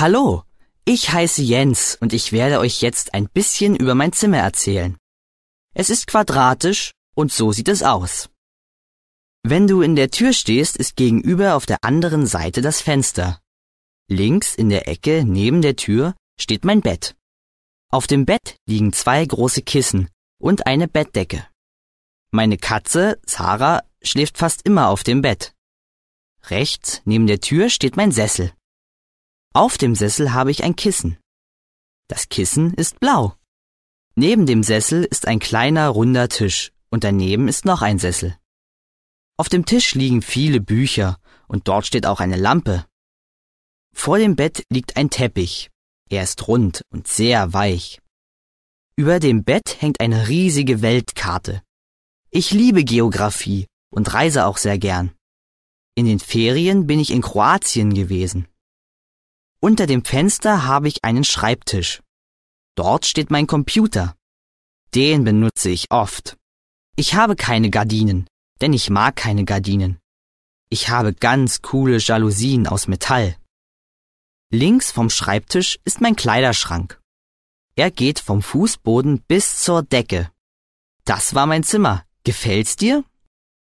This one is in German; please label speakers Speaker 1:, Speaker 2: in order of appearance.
Speaker 1: Hallo, ich heiße Jens und ich werde euch jetzt ein bisschen über mein Zimmer erzählen. Es ist quadratisch und so sieht es aus. Wenn du in der Tür stehst, ist gegenüber auf der anderen Seite das Fenster. Links in der Ecke neben der Tür steht mein Bett. Auf dem Bett liegen 2 große Kissen und eine Bettdecke. Meine Katze, Sarah, schläft fast immer auf dem Bett. Rechts neben der Tür steht mein Sessel. Auf dem Sessel habe ich ein Kissen. Das Kissen ist blau. Neben dem Sessel ist ein kleiner runder Tisch und daneben ist noch ein Sessel. Auf dem Tisch liegen viele Bücher und dort steht auch eine Lampe. Vor dem Bett liegt ein Teppich. Er ist rund und sehr weich. Über dem Bett hängt eine riesige Weltkarte. Ich liebe Geografie und reise auch sehr gern. In den Ferien bin ich in Kroatien gewesen. Unter dem Fenster habe ich einen Schreibtisch. Dort steht mein Computer. Den benutze ich oft. Ich habe keine Gardinen, denn ich mag keine Gardinen. Ich habe ganz coole Jalousien aus Metall. Links vom Schreibtisch ist mein Kleiderschrank. Er geht vom Fußboden bis zur Decke. Das war mein Zimmer. Gefällt's dir?